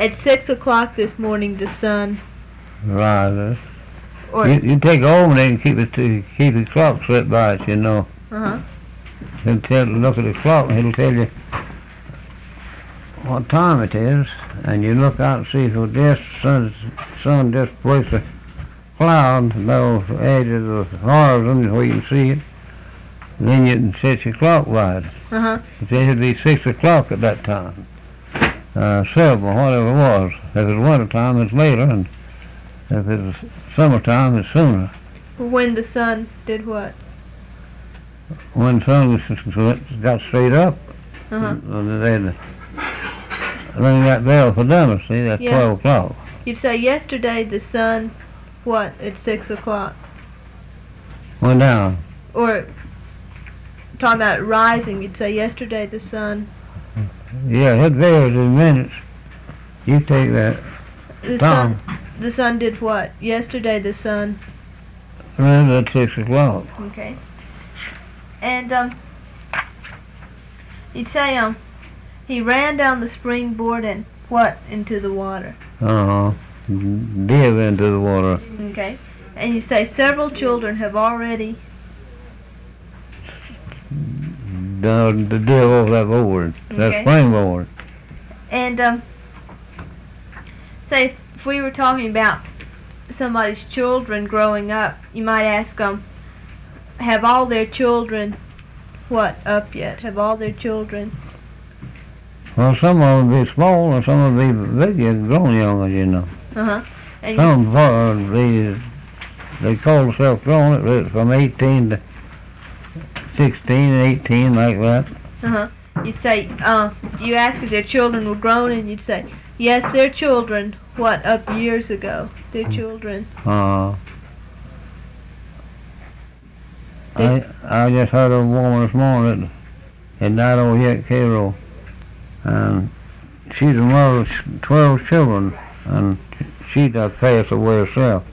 At 6 o'clock this morning, the sun. Rises. Or You take a almanac and keep the clock set by it, you know. uh-huh. Look at the clock and it'll tell you what time it is, and you look out and see if the sun just breaks a cloud, those edges of the horizon where you can see it. Then you can set your clock right. Uh-huh. It would be 6 o'clock at that time. 7 or whatever it was. If it's winter time, it's later, and if it's summertime, it's sooner. When the sun did what? When the sun got straight up, Uh-huh. they'd ring that bell for dinner, see, that's Yeah. 12 o'clock. You'd say yesterday the sun, what, at 6 o'clock? Went down. Or, talking about rising, you'd say yesterday the sun. Yeah, it varies in minutes. You take that The time, the sun did what? Yesterday the sun. rose at 6 o'clock. Okay. And, you'd say, he ran down the springboard and what? Into the water. Dive into the water. Okay. And you say several children have already. The dive over that board, that Okay. springboard. And, say if we were talking about somebody's children growing up, you might ask them, have all their children, what, up yet? Have all their children? Well, some of them be small and some of them be big and grown younger, you know. Uh-huh. And Some they call themselves grown, it's from 18 to 16, 18, like that. uh-huh. You'd say, you ask if their children were grown, and you'd say, yes, their children, what, up years ago? Their children. I just heard of a woman this morning that died over here at Cairo, and she's a mother of 12 children, and she got passed away herself.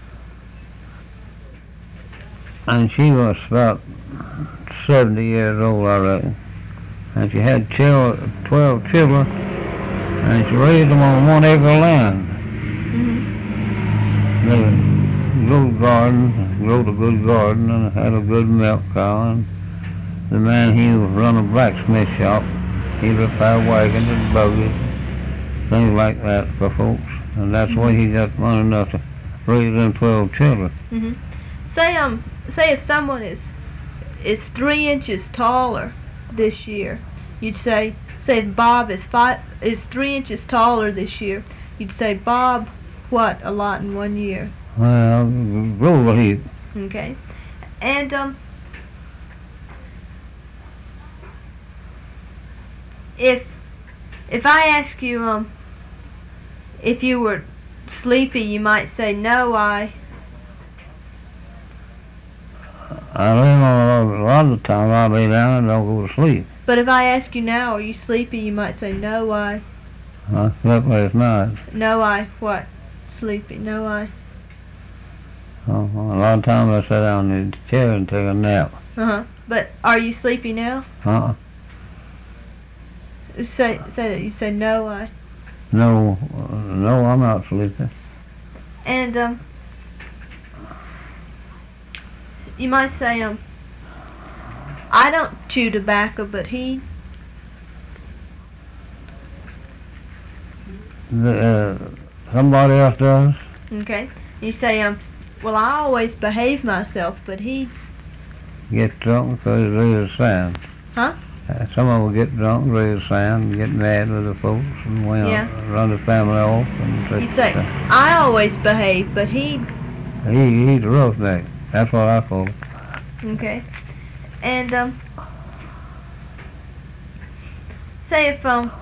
And she was about 70 years old, I reckon. And she had 12 children, and she raised them on 1 acre of land. Mm-hmm. They grew a garden, grew a good garden, and had a good milk cow. And the man, he run a blacksmith shop. He repaired wagons and buggies, things like that for folks. And that's why he got money enough to raise them 12 children. Mm-hmm. Say if someone is 3 inches taller this year, you'd say if Bob is 3 inches taller this year, you'd say Bob, what, a lot in 1 year. Well, grew a heap. Okay. And if I ask you if you were sleepy, you might say no. I remember a lot of the time I'll be down and don't go to sleep. But if I ask you now, are you sleepy? You might say no. I slept last night. No. What? Sleepy. No. A lot of times I sit down in the chair and take a nap. But are you sleepy now? Say that. You say no. No, I'm not sleepy. And you might say I don't chew tobacco, but he. Somebody else does. Okay. You say well, I always behave myself, but he. Get drunk because he's raised sand. Huh? Some of them get drunk, raise sand, get mad with the folks, and run the family off. And you say, I always behave, but he's a roughneck. That's what I call it. Okay. And say if